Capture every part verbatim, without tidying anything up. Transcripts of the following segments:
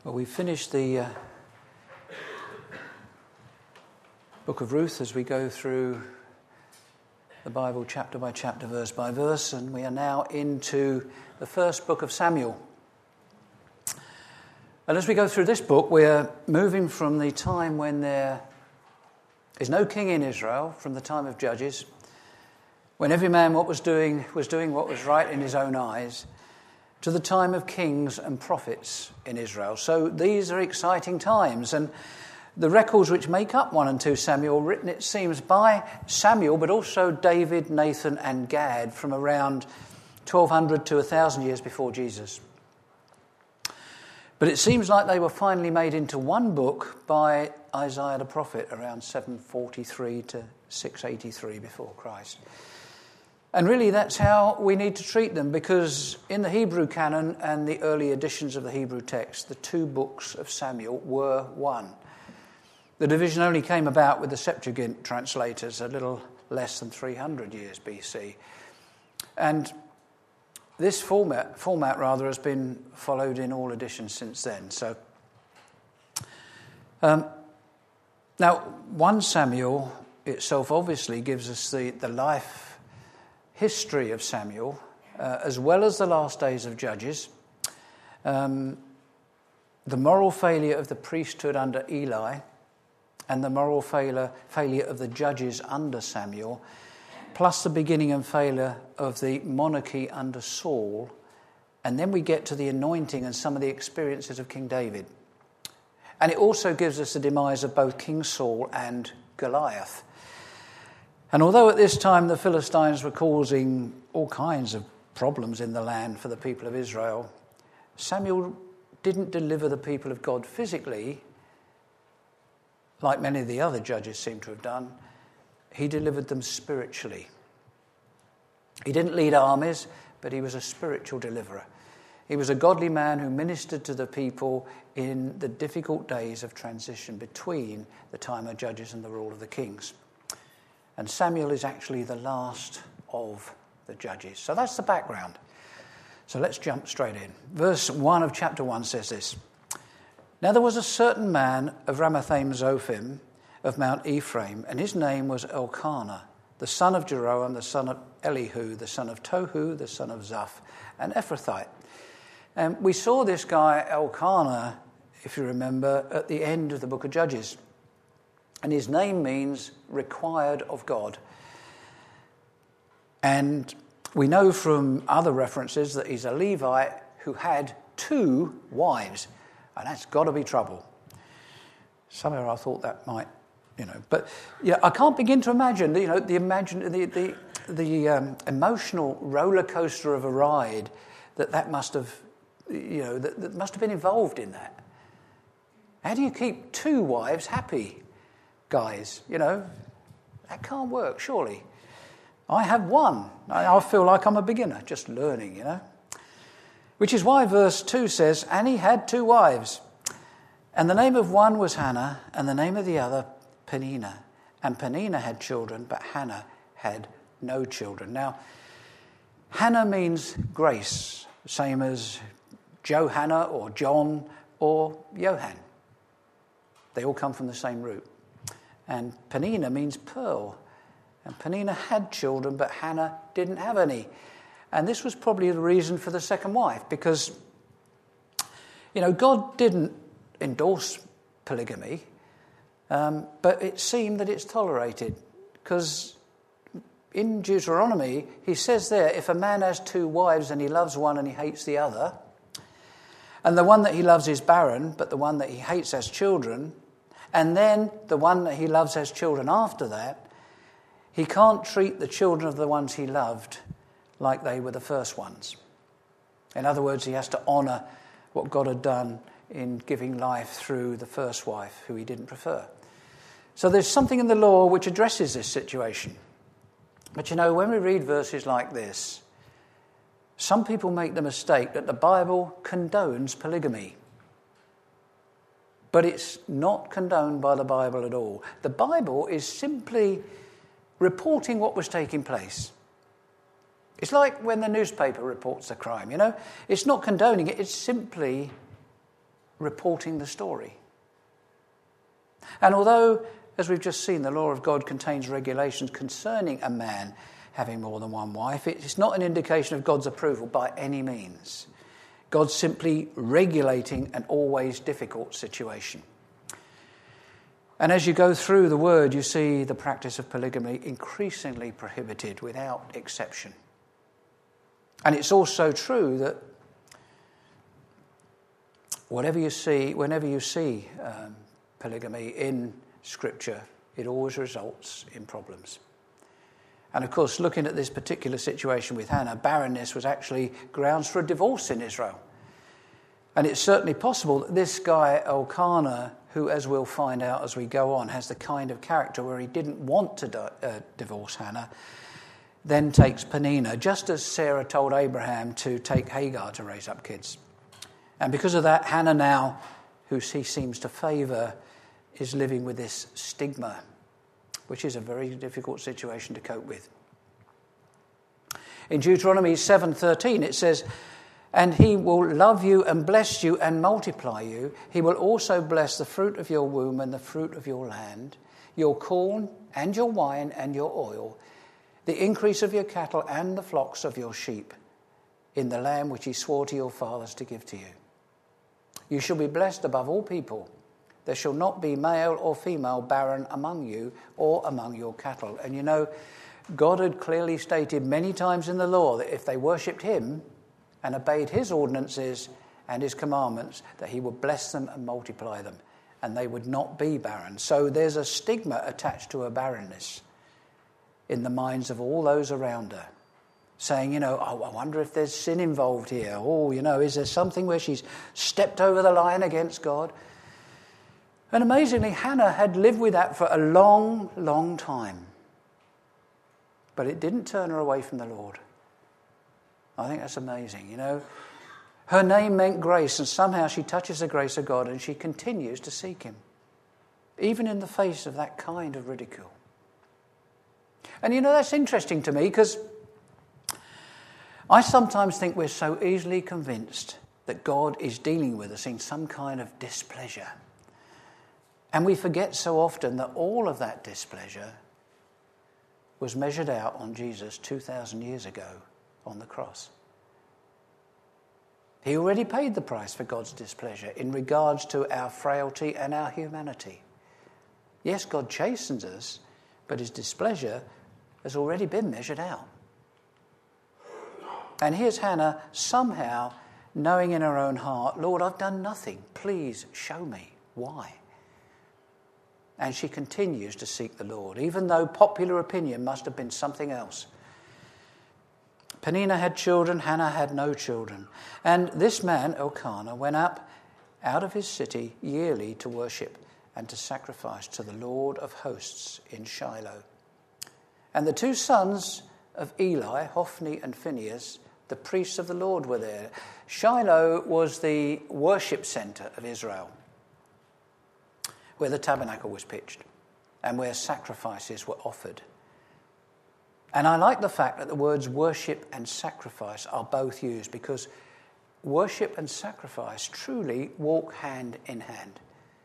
Well, we finished the uh, book of Ruth as we go through the Bible chapter by chapter, verse by verse, and we are now into the first book of Samuel. And as we go through this book, we're moving from the time when there is no king in Israel, from the time of Judges, when every man what was doing was doing what was right in his own eyes, to the time of kings and prophets in Israel. So these are exciting times, and the records which make up one and two Samuel, written, it seems, by Samuel, but also David, Nathan, and Gad from around twelve hundred to one thousand years before Jesus. But it seems like they were finally made into one book by Isaiah the prophet around seven forty-three to six eighty-three before Christ. And really that's how we need to treat them, because in the Hebrew canon and the early editions of the Hebrew text, the two books of Samuel were one. The division only came about with the Septuagint translators a little less than three hundred years B C. And this format, format rather, has been followed in all editions since then. So, um, now, First Samuel itself obviously gives us the, the life history of Samuel, uh, as well as the last days of Judges, um, the moral failure of the priesthood under Eli, and the moral failure, failure of the judges under Samuel, plus the beginning and failure of the monarchy under Saul, and then we get to the anointing and some of the experiences of King David. And it also gives us the demise of both King Saul and Goliath. And although at this time the Philistines were causing all kinds of problems in the land for the people of Israel, Samuel didn't deliver the people of God physically, like many of the other judges seem to have done. He delivered them spiritually. He didn't lead armies, but he was a spiritual deliverer. He was a godly man who ministered to the people in the difficult days of transition between the time of Judges and the rule of the kings. And Samuel is actually the last of the judges. So that's the background. So let's jump straight in. Verse one of chapter one says this. Now there was a certain man of Ramathaim Zophim of Mount Ephraim, and his name was Elkanah, the son of Jeroham, the son of Elihu, the son of Tohu, the son of Zaph, an Ephrathite. And we saw this guy Elkanah, if you remember, at the end of the book of Judges. And his name means required of God. And we know from other references that he's a Levite who had two wives. And that's got to be trouble. Somewhere I thought that might, you know. But yeah, I can't begin to imagine, you know, the imagine the the, the um, emotional roller coaster of a ride that that must have, you know, that, that must have been involved in that. How do you keep two wives happy? Guys, you know, that can't work, surely. I have one. I feel like I'm a beginner, just learning, you know. Which is why verse two says, and he had two wives. And the name of one was Hannah, and the name of the other Peninnah. And Peninnah had children, but Hannah had no children. Now, Hannah means grace, same as Johanna or John or Johann. They all come from the same root. And Peninnah means pearl. And Peninnah had children, but Hannah didn't have any. And this was probably the reason for the second wife, because, you know, God didn't endorse polygamy, um, but it seemed that it's tolerated. Because in Deuteronomy, he says there, if a man has two wives and he loves one and he hates the other, and the one that he loves is barren, but the one that he hates has children, and then the one that he loves has children after that, he can't treat the children of the ones he loved like they were the first ones. In other words, he has to honour what God had done in giving life through the first wife, who he didn't prefer. So there's something in the law which addresses this situation. But you know, when we read verses like this, some people make the mistake that the Bible condones polygamy. But it's not condoned by the Bible at all. The Bible is simply reporting what was taking place. It's like when the newspaper reports a crime, you know. It's not condoning it, it's simply reporting the story. And although, as we've just seen, the law of God contains regulations concerning a man having more than one wife, it's not an indication of God's approval by any means. God's simply regulating an always difficult situation. And as you go through the word, you see the practice of polygamy increasingly prohibited without exception. And it's also true that whatever you see, whenever you see um, polygamy in Scripture, it always results in problems. And of course, looking at this particular situation with Hannah, barrenness was actually grounds for a divorce in Israel. And it's certainly possible that this guy, Elkanah, who, as we'll find out as we go on, has the kind of character where he didn't want to di- uh, divorce Hannah, then takes Peninnah, just as Sarah told Abraham to take Hagar to raise up kids. And because of that, Hannah now, who he seems to favour, is living with this stigma, which is a very difficult situation to cope with. In Deuteronomy seven thirteen, it says, "And he will love you and bless you and multiply you. He will also bless the fruit of your womb and the fruit of your land, your corn and your wine and your oil, the increase of your cattle and the flocks of your sheep, in the land which he swore to your fathers to give to you. You shall be blessed above all people. There shall not be male or female barren among you or among your cattle." And you know, God had clearly stated many times in the law that if they worshipped him and obeyed his ordinances and his commandments, that he would bless them and multiply them, and they would not be barren. So there's a stigma attached to her barrenness in the minds of all those around her, saying, you know, oh, I wonder if there's sin involved here. Oh, you know, is there something where she's stepped over the line against God? And amazingly, Hannah had lived with that for a long, long time. But it didn't turn her away from the Lord. I think that's amazing, you know. Her name meant grace, and somehow she touches the grace of God and she continues to seek him, even in the face of that kind of ridicule. And you know, that's interesting to me, because I sometimes think we're so easily convinced that God is dealing with us in some kind of displeasure. And we forget so often that all of that displeasure was measured out on Jesus two thousand years ago on the cross. He already paid the price for God's displeasure in regards to our frailty and our humanity. Yes, God chastens us, but his displeasure has already been measured out. And here's Hannah somehow knowing in her own heart, Lord, I've done nothing. Please show me why. And she continues to seek the Lord, even though popular opinion must have been something else. Peninnah had children, Hannah had no children. And this man, Elkanah, went up out of his city yearly to worship and to sacrifice to the Lord of hosts in Shiloh. And the two sons of Eli, Hophni and Phinehas, the priests of the Lord, were there. Shiloh was the worship centre of Israel, where the tabernacle was pitched and where sacrifices were offered. And I like the fact that the words worship and sacrifice are both used, because worship and sacrifice truly walk hand in hand.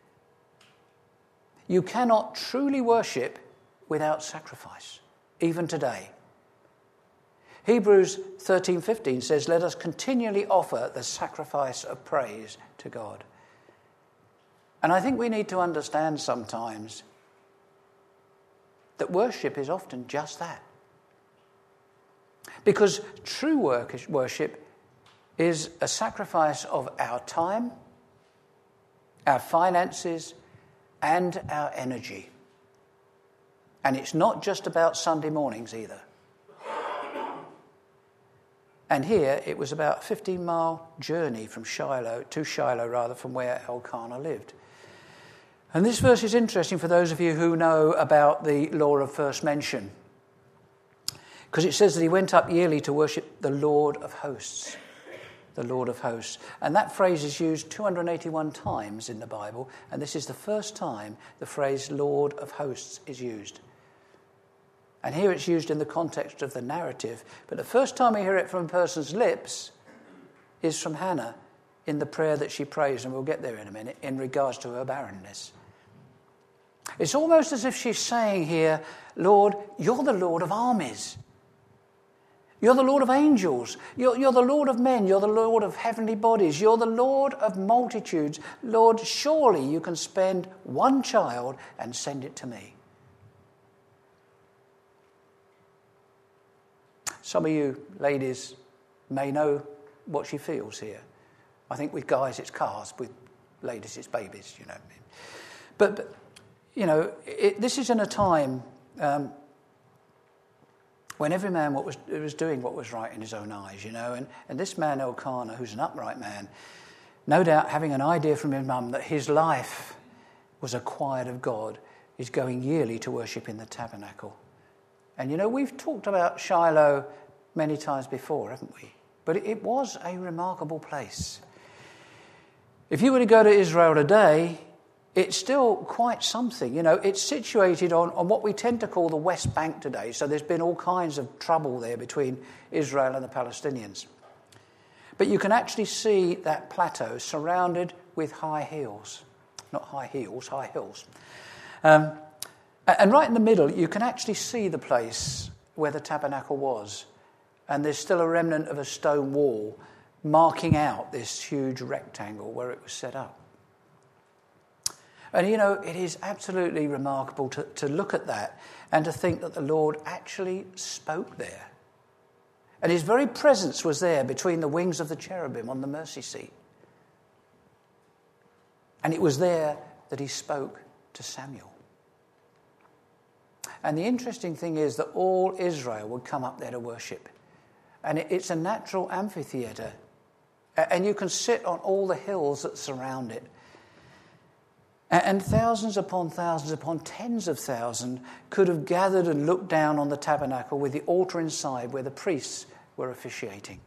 You cannot truly worship without sacrifice, even today. Hebrews thirteen fifteen says, "Let us continually offer the sacrifice of praise to God." And I think we need to understand sometimes that worship is often just that. Because true worship is a sacrifice of our time, our finances, and our energy. And it's not just about Sunday mornings either. And here it was about a fifteen mile journey from Shiloh, to Shiloh rather, from where Elkanah lived. And this verse is interesting for those of you who know about the law of first mention, because it says that he went up yearly to worship the Lord of hosts. The Lord of hosts. And that phrase is used two hundred eighty-one times in the Bible, and this is the first time the phrase Lord of hosts is used. And here it's used in the context of the narrative, but the first time we hear it from a person's lips is from Hannah in the prayer that she prays, and we'll get there in a minute, in regards to her barrenness. It's almost as if she's saying here, Lord, you're the Lord of armies. You're the Lord of angels. You're, you're the Lord of men. You're the Lord of heavenly bodies. You're the Lord of multitudes. Lord, surely you can spend one child and send it to me. Some of you ladies may know what she feels here. I think with guys it's cars, with ladies it's babies, you know. But, but you know, it, this is in a time um, when every man what was, was doing what was right in his own eyes, you know. And, and this man, Elkanah, who's an upright man, no doubt having an idea from his mum that his life was acquired of God, is going yearly to worship in the tabernacle. And, you know, we've talked about Shiloh many times before, haven't we? But it, it was a remarkable place. If you were to go to Israel today, it's still quite something. You know, it's situated on, on what we tend to call the West Bank today. So there's been all kinds of trouble there between Israel and the Palestinians. But you can actually see that plateau surrounded with high hills. Not high heels, high hills. Um, and right in the middle, you can actually see the place where the tabernacle was. And there's still a remnant of a stone wall marking out this huge rectangle where it was set up. And, you know, it is absolutely remarkable to, to look at that and to think that the Lord actually spoke there. And his very presence was there between the wings of the cherubim on the mercy seat. And it was there that he spoke to Samuel. And the interesting thing is that all Israel would come up there to worship. And it, it's a natural amphitheatre. And you can sit on all the hills that surround it. And thousands upon thousands upon tens of thousands could have gathered and looked down on the tabernacle with the altar inside where the priests were officiating.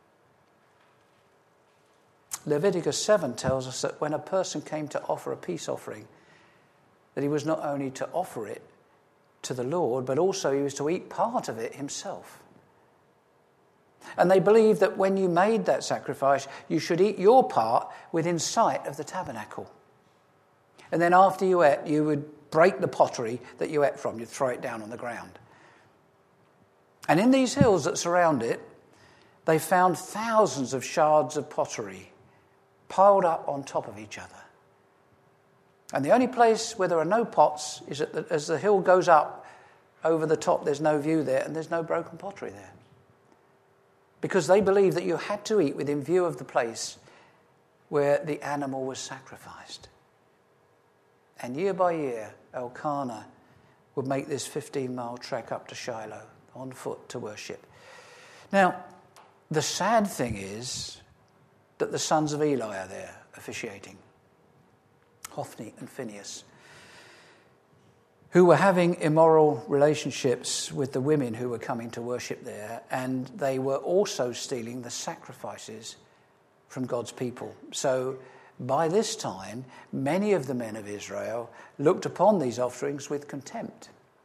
Leviticus seven tells us that when a person came to offer a peace offering, that he was not only to offer it to the Lord, but also he was to eat part of it himself. And they believed that when you made that sacrifice, you should eat your part within sight of the tabernacle. And then after you ate, you would break the pottery that you ate from. You'd throw it down on the ground. And in these hills that surround it, they found thousands of shards of pottery piled up on top of each other. And the only place where there are no pots is that as the hill goes up over the top, there's no view there and there's no broken pottery there. Because they believed that you had to eat within view of the place where the animal was sacrificed. And year by year, Elkanah would make this fifteen-mile trek up to Shiloh on foot to worship. Now, the sad thing is that the sons of Eli are there officiating, Hophni and Phinehas, who were having immoral relationships with the women who were coming to worship there, and they were also stealing the sacrifices from God's people. So by this time, many of the men of Israel looked upon these offerings with contempt.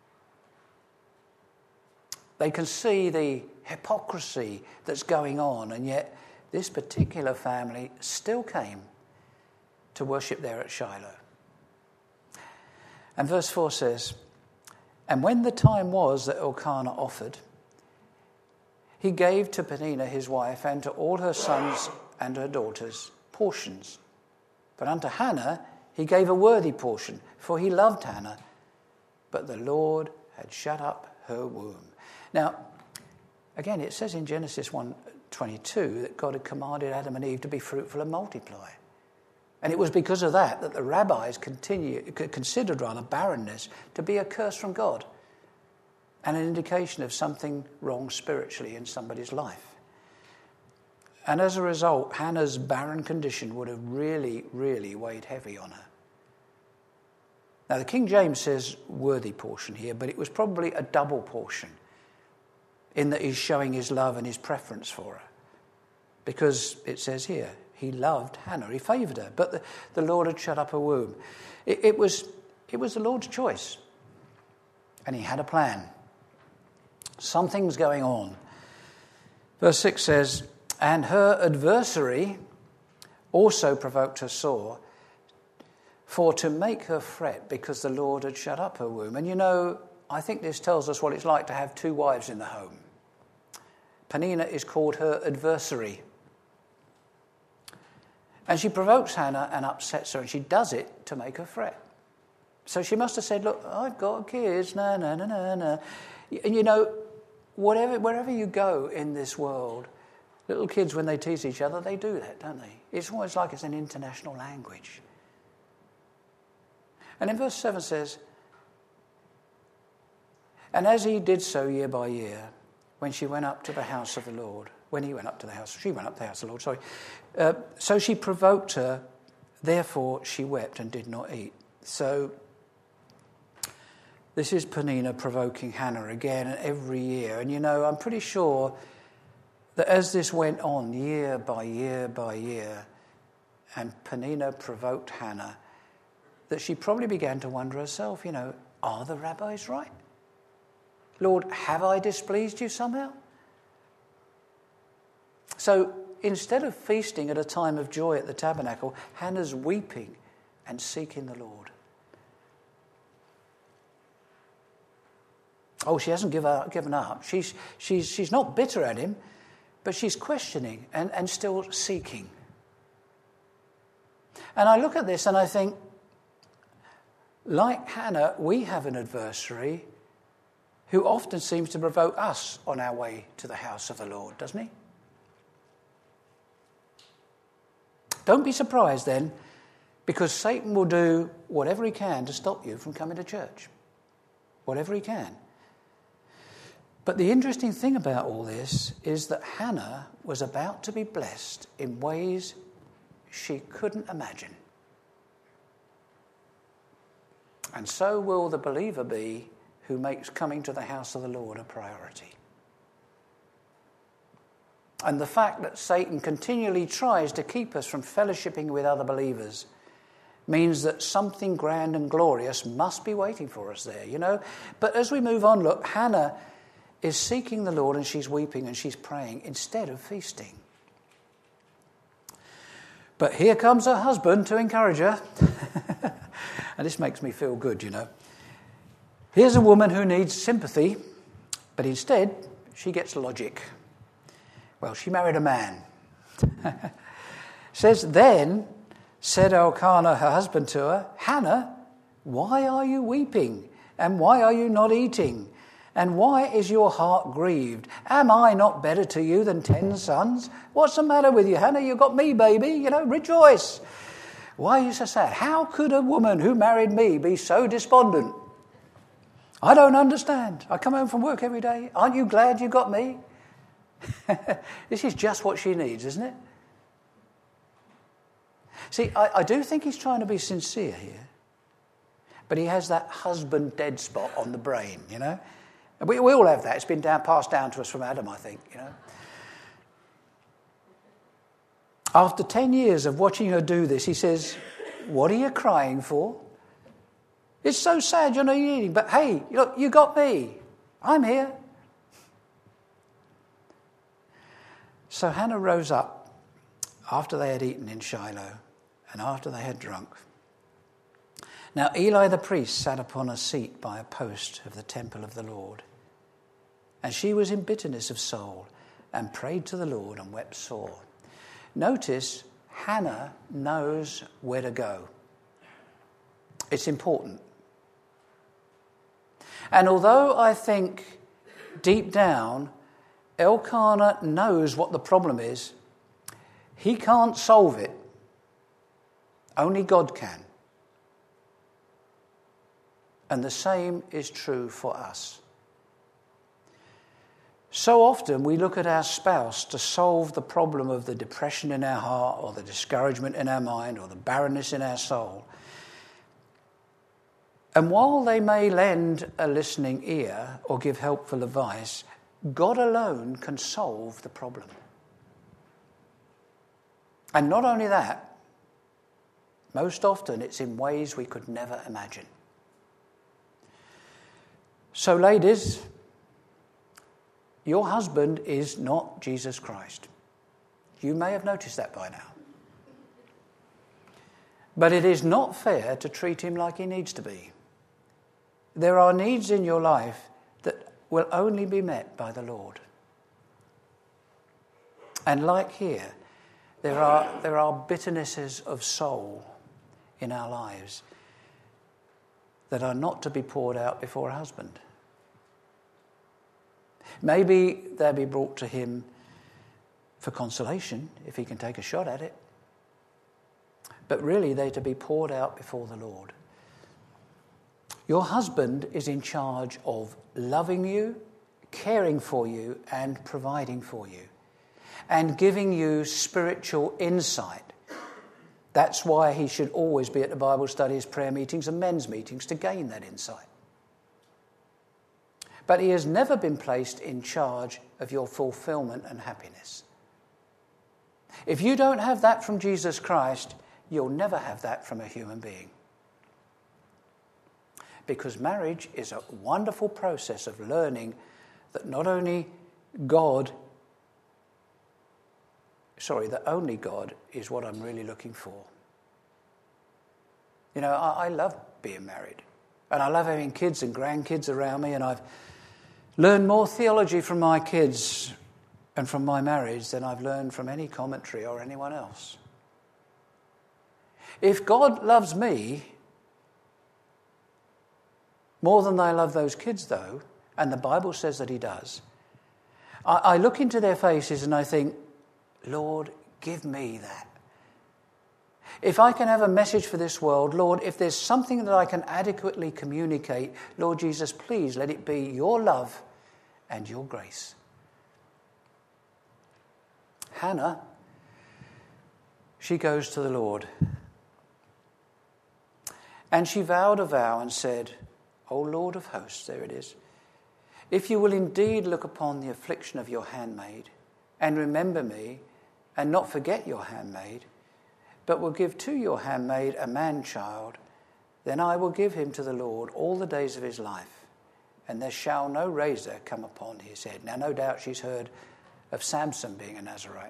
They can see the hypocrisy that's going on, and yet this particular family still came to worship there at Shiloh. And verse four says, "And when the time was that Elkanah offered, he gave to Peninnah his wife and to all her sons and her daughters portions. But unto Hannah he gave a worthy portion, for he loved Hannah, but the Lord had shut up her womb." Now, again, it says in Genesis one twenty-two that God had commanded Adam and Eve to be fruitful and multiply. And it was because of that that the rabbis continue, considered rather barrenness to be a curse from God and an indication of something wrong spiritually in somebody's life. And as a result, Hannah's barren condition would have really, really weighed heavy on her. Now, the King James says worthy portion here, but it was probably a double portion in that he's showing his love and his preference for her. Because it says here, he loved Hannah, he favoured her, but the, the Lord had shut up her womb. It, it was, it was the Lord's choice. And he had a plan. Something's going on. Verse six says, "And her adversary also provoked her sore, for to make her fret because the Lord had shut up her womb. And you know, I think this tells us what it's like to have two wives in the home. Peninnah is called her adversary. And she provokes Hannah and upsets her, and she does it to make her fret. So she must have said, look, I've got kids, no, no, no, no, no. And you know, whatever, wherever you go in this world, little kids, when they tease each other, they do that, don't they? It's almost like it's an international language. And in verse seven says, and as he did so year by year, when she went up to the house of the Lord, when he went up to the house, she went up to the house of the Lord, sorry. Uh, so she provoked her, therefore she wept and did not eat. So this is Peninnah provoking Hannah again and every year. And you know, I'm pretty sure that as this went on year by year by year, and Peninnah provoked Hannah, that she probably began to wonder herself, you know, are the rabbis right? Lord, have I displeased you somehow? So instead of feasting at a time of joy at the tabernacle, Hannah's weeping and seeking the Lord. Oh, she hasn't give up, given up. She's, she's, she's not bitter at him, but she's questioning and, and still seeking. And I look at this and I think, like Hannah, we have an adversary who often seems to provoke us on our way to the house of the Lord, doesn't he? Don't be surprised then, because Satan will do whatever he can to stop you from coming to church. Whatever he can. But the interesting thing about all this is that Hannah was about to be blessed in ways she couldn't imagine. And so will the believer be who makes coming to the house of the Lord a priority. And the fact that Satan continually tries to keep us from fellowshipping with other believers means that something grand and glorious must be waiting for us there, you know. But as we move on, look, Hannah is seeking the Lord and she's weeping and she's praying instead of feasting. But here comes her husband to encourage her. And this makes me feel good, you know. Here's a woman who needs sympathy, but instead she gets logic. Well, she married a man. Says, then said Elkanah, her husband, to her, Hannah, why are you weeping? And why are you not eating? And why is your heart grieved? Am I not better to you than ten sons? What's the matter with you, Hannah? You got me, baby. You know, rejoice. Why are you so sad? How could a woman who married me be so despondent? I don't understand. I come home from work every day. Aren't you glad you got me? This is just what she needs, isn't it? See, I, I do think he's trying to be sincere here. But he has that husband dead spot on the brain, you know. And we, we all have that. It's been down, passed down to us from Adam, I think, you know. After ten years of watching her do this, he says, what are you crying for? It's so sad you're not eating, but hey, look, you got me. I'm here. So Hannah rose up after they had eaten in Shiloh and after they had drunk. Now Eli the priest sat upon a seat by a post of the temple of the Lord. And she was in bitterness of soul and prayed to the Lord and wept sore. Notice, Hannah knows where to go. It's important. And although I think deep down, Elkanah knows what the problem is, he can't solve it. Only God can. And the same is true for us. So often we look at our spouse to solve the problem of the depression in our heart or the discouragement in our mind or the barrenness in our soul. And while they may lend a listening ear or give helpful advice, God alone can solve the problem. And not only that, most often it's in ways we could never imagine. So ladies, your husband is not Jesus Christ. You may have noticed that by now. But it is not fair to treat him like he needs to be. There are needs in your life that will only be met by the Lord. And like here, there are, there are bitternesses of soul in our lives that are not to be poured out before a husband. Maybe they'll be brought to him for consolation, if he can take a shot at it. But really, they're to be poured out before the Lord. Your husband is in charge of loving you, caring for you, and providing for you, and giving you spiritual insight. That's why he should always be at the Bible studies, prayer meetings, and men's meetings to gain that insight. But he has never been placed in charge of your fulfillment and happiness. If you don't have that from Jesus Christ, you'll never have that from a human being. Because marriage is a wonderful process of learning that not only God, sorry, that only God is what I'm really looking for. You know, I, I love being married. And I love having kids and grandkids around me, and I've learned more theology from my kids and from my marriage than I've learned from any commentary or anyone else. If God loves me more than I love those kids, though, and the Bible says that he does, I, I look into their faces and I think, Lord, give me that. If I can have a message for this world, Lord, if there's something that I can adequately communicate, Lord Jesus, please let it be your love and your grace. Hannah, she goes to the Lord. And she vowed a vow and said, O Lord of hosts, there it is, if you will indeed look upon the affliction of your handmaid and remember me and not forget your handmaid, but will give to your handmaid a man-child, then I will give him to the Lord all the days of his life, and there shall no razor come upon his head. Now, no doubt she's heard of Samson being a Nazarite.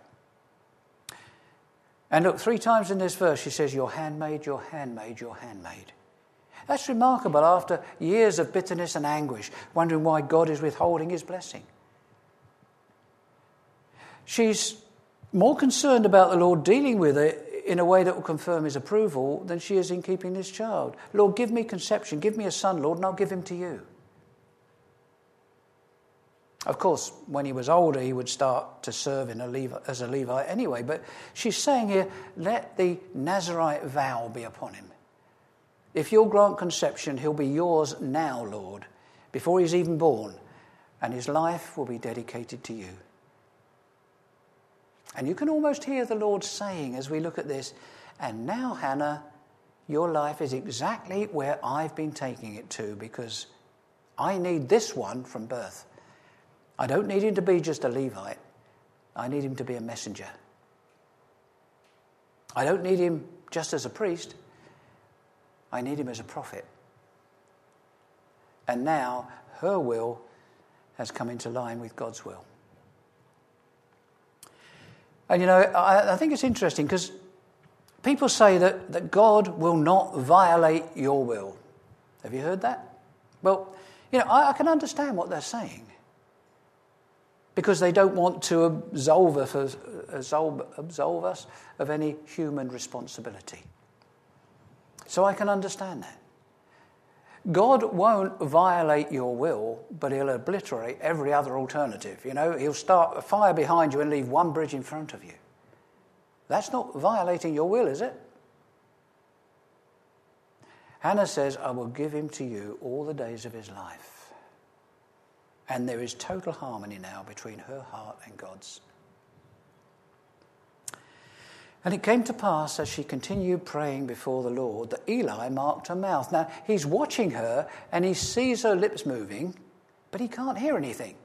And look, three times in this verse she says, your handmaid, your handmaid, your handmaid. That's remarkable after years of bitterness and anguish, wondering why God is withholding his blessing. She's more concerned about the Lord dealing with her in a way that will confirm his approval than she is in keeping this child. Lord, give me conception, give me a son, Lord, and I'll give him to you. Of course, when he was older, he would start to serve in a Levi, as a Levite anyway. But she's saying here, let the Nazarite vow be upon him. If you'll grant conception, he'll be yours now, Lord, before he's even born, and his life will be dedicated to you. And you can almost hear the Lord saying as we look at this, and now, Hannah, your life is exactly where I've been taking it to, because I need this one from birth. I don't need him to be just a Levite. I need him to be a messenger. I don't need him just as a priest. I need him as a prophet. And now her will has come into line with God's will. And you know, I, I think it's interesting because people say that, that God will not violate your will. Have you heard that? Well, you know, I, I can understand what they're saying. Because they don't want to absolve us, absolve, absolve us of any human responsibility. So I can understand that. God won't violate your will, but he'll obliterate every other alternative. You know, he'll start a fire behind you and leave one bridge in front of you. That's not violating your will, is it? Hannah says, I will give him to you all the days of his life. And there is total harmony now between her heart and God's. And it came to pass, as she continued praying before the Lord, that Eli marked her mouth. Now, he's watching her, and he sees her lips moving, but he can't hear anything.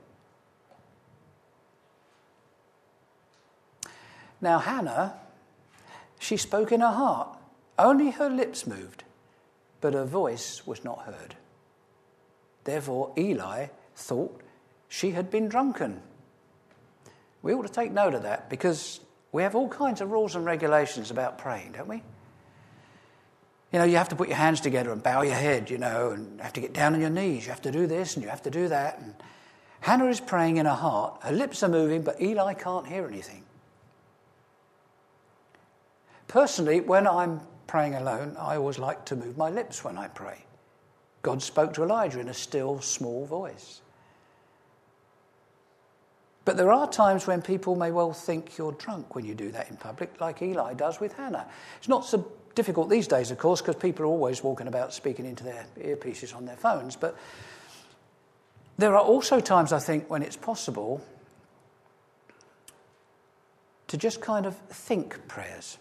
Now, Hannah, she spoke in her heart. Only her lips moved, but her voice was not heard. Therefore, Eli thought she had been drunken. We ought to take note of that because we have all kinds of rules and regulations about praying, don't we? You know, you have to put your hands together and bow your head, you know, and you have to get down on your knees. You have to do this and you have to do that. And Hannah is praying in her heart. Her lips are moving, but Eli can't hear anything. Personally, when I'm praying alone, I always like to move my lips when I pray. God spoke to Elijah in a still, small voice. But there are times when people may well think you're drunk when you do that in public, like Eli does with Hannah. It's not so difficult these days, of course, because people are always walking about speaking into their earpieces on their phones. But there are also times, I think, when it's possible to just kind of think prayers.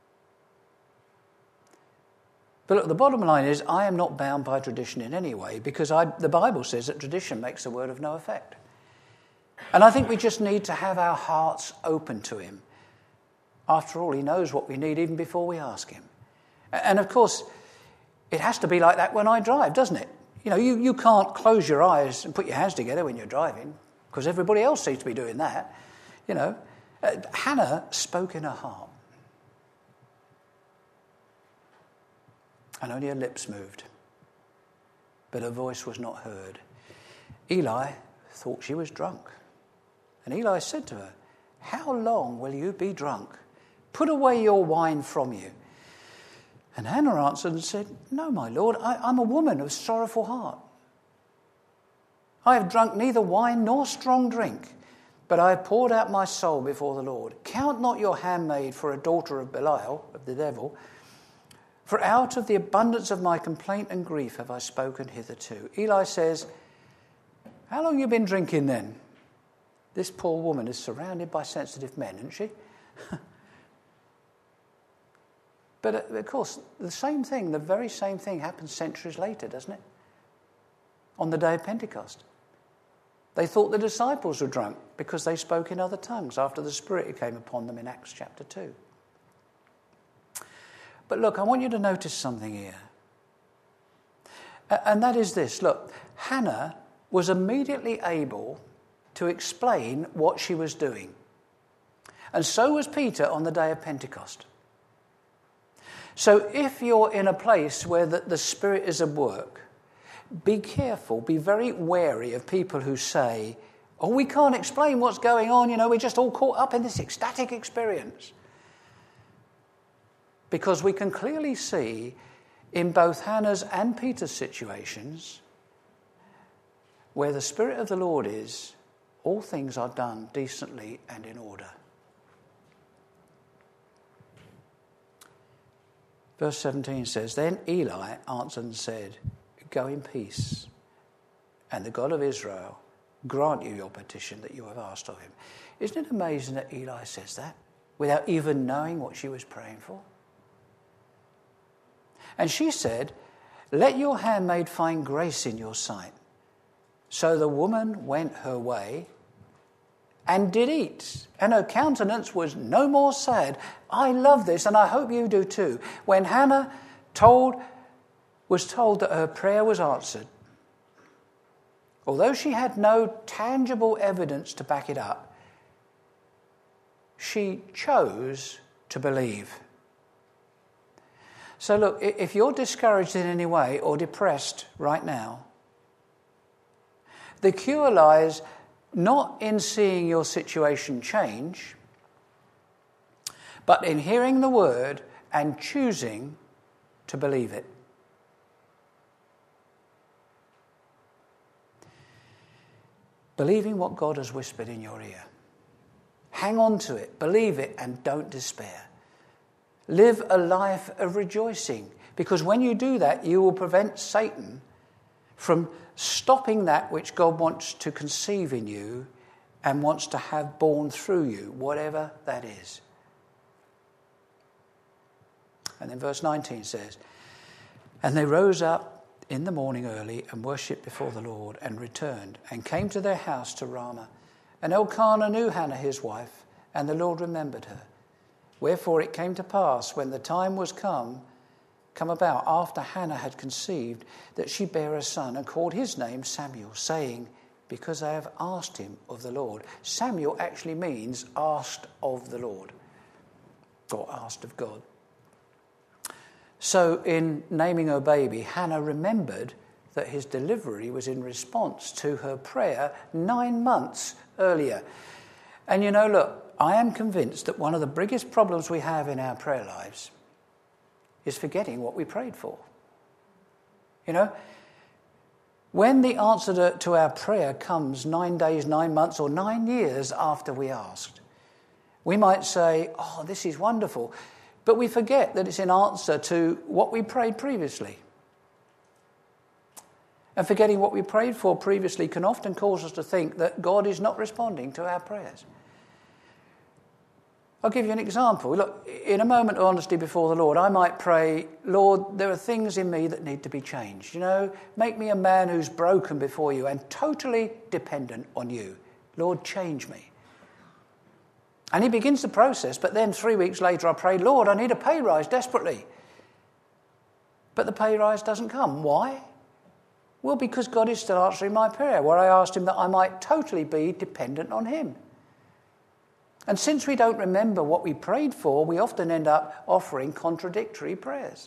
But look, the bottom line is I am not bound by tradition in any way, because I, the Bible says that tradition makes the word of no effect. And I think we just need to have our hearts open to him. After all, he knows what we need even before we ask him. And of course, it has to be like that when I drive, doesn't it? You know, you, you can't close your eyes and put your hands together when you're driving, because everybody else seems to be doing that. You know, uh, Hannah spoke in her heart. And only her lips moved. But her voice was not heard. Eli thought she was drunk. And Eli said to her, "How long will you be drunk? Put away your wine from you." And Hannah answered and said, "No, my lord, I, I'm a woman of sorrowful heart. I have drunk neither wine nor strong drink, but I have poured out my soul before the Lord. Count not your handmaid for a daughter of Belial, of the devil, for out of the abundance of my complaint and grief have I spoken hitherto." Eli says, "How long have you been drinking then?" This poor woman is surrounded by sensitive men, isn't she? But of course, the same thing, the very same thing happens centuries later, doesn't it? On the day of Pentecost. They thought the disciples were drunk because they spoke in other tongues after the Spirit came upon them in Acts chapter two. But look, I want you to notice something here. And that is this. Look, Hannah was immediately able to explain what she was doing. And so was Peter on the day of Pentecost. So if you're in a place where the, the Spirit is at work, be careful, be very wary of people who say, "Oh, we can't explain what's going on, you know, we're just all caught up in this ecstatic experience." Because we can clearly see in both Hannah's and Peter's situations, where the Spirit of the Lord is, all things are done decently and in order. Verse seventeen says, "Then Eli answered and said, 'Go in peace, and the God of Israel grant you your petition that you have asked of him.'" Isn't it amazing that Eli says that without even knowing what she was praying for? And she said, "Let your handmaid find grace in your sight." So the woman went her way and did eat, and her countenance was no more sad. I love this, and I hope you do too. When Hannah told, was told that her prayer was answered, although she had no tangible evidence to back it up, she chose to believe. So look, if you're discouraged in any way or depressed right now, the cure lies not in seeing your situation change, but in hearing the word and choosing to believe it. Believing what God has whispered in your ear. Hang on to it, believe it, and don't despair. Live a life of rejoicing, because when you do that, you will prevent Satan from stopping that which God wants to conceive in you and wants to have born through you, whatever that is. And then verse nineteen says, "And they rose up in the morning early and worshipped before the Lord and returned and came to their house to Ramah. And Elkanah knew Hannah his wife, and the Lord remembered her. Wherefore it came to pass, when the time was come, come about after Hannah had conceived, that she bare a son and called his name Samuel, saying, Because I have asked him of the Lord." Samuel actually means asked of the Lord, or asked of God. So in naming her baby, Hannah remembered that his delivery was in response to her prayer nine months earlier. And you know, look, I am convinced that one of the biggest problems we have in our prayer lives is forgetting what we prayed for. You know, when the answer to, to our prayer comes nine days, nine months, or nine years after we asked, we might say, oh, this is wonderful. But we forget that it's in answer to what we prayed previously. And forgetting what we prayed for previously can often cause us to think that God is not responding to our prayers. I'll give you an example. Look, in a moment of honesty before the Lord, I might pray, Lord, there are things in me that need to be changed. You know, make me a man who's broken before you and totally dependent on you. Lord, change me. And he begins the process, but then three weeks later I pray, Lord, I need a pay rise desperately. But the pay rise doesn't come. Why? Well, because God is still answering my prayer, where I asked him that I might totally be dependent on him. And since we don't remember what we prayed for, we often end up offering contradictory prayers.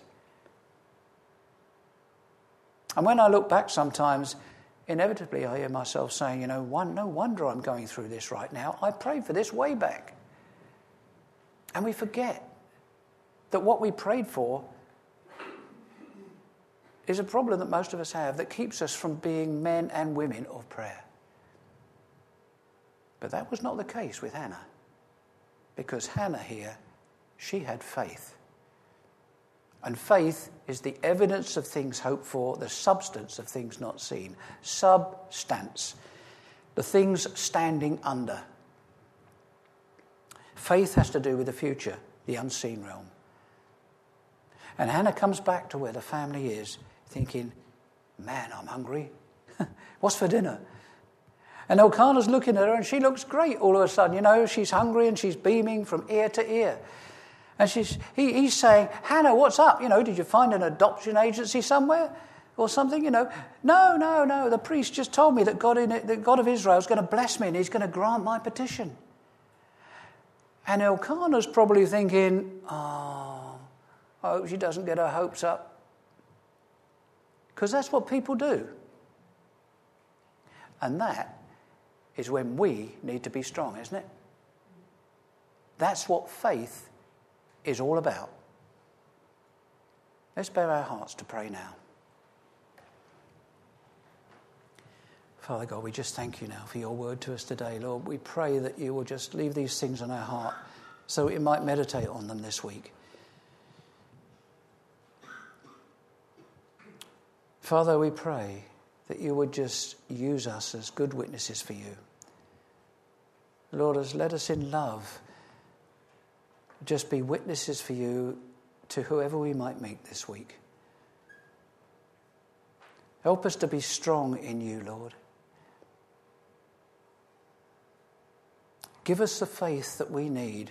And when I look back sometimes, inevitably I hear myself saying, you know, one, no wonder I'm going through this right now. I prayed for this way back. And we forget that what we prayed for is a problem that most of us have that keeps us from being men and women of prayer. But that was not the case with Hannah. Because Hannah here, she had faith. And faith is the evidence of things hoped for, the substance of things not seen. Substance. The things standing under. Faith has to do with the future, the unseen realm. And Hannah comes back to where the family is, thinking, man, I'm hungry. What's for dinner? And Elkanah's looking at her and she looks great all of a sudden. You know, she's hungry and she's beaming from ear to ear. And she's he, he's saying, Hannah, what's up? You know, did you find an adoption agency somewhere or something? You know, no, no, no. The priest just told me that God, in it, the God of Israel is going to bless me and he's going to grant my petition. And Elkanah's probably thinking, oh, I hope she doesn't get her hopes up. Because that's what people do. And that is when we need to be strong, isn't it? That's what faith is all about. Let's bare our hearts to pray now. Father God, we just thank you now for your word to us today. Lord, we pray that you will just leave these things on our heart so we might meditate on them this week. Father, we pray that you would just use us as good witnesses for you. Lord, as let us in love just be witnesses for you to whoever we might meet this week. Help us to be strong in you, Lord. Give us the faith that we need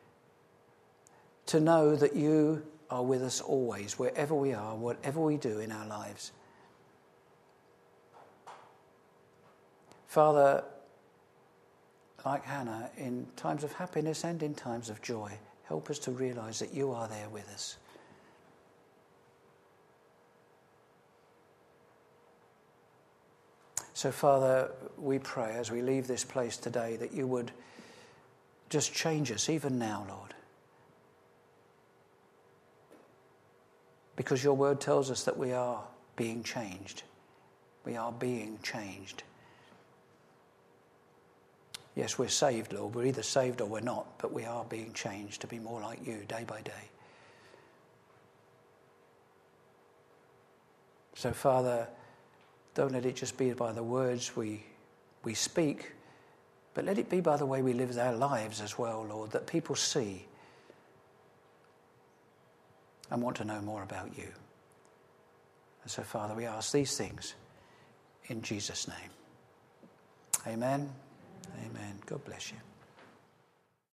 to know that you are with us always, wherever we are, whatever we do in our lives. Father, like Hannah, in times of happiness and in times of joy, help us to realize that you are there with us. So, Father, we pray as we leave this place today that you would just change us even now, Lord. Because your word tells us that we are being changed. We are being changed. Yes, we're saved, Lord. We're either saved or we're not, but we are being changed to be more like you day by day. So, Father, don't let it just be by the words we we speak, but let it be by the way we live our lives as well, Lord, that people see and want to know more about you. And so, Father, we ask these things in Jesus' name. Amen. Amen. God bless you.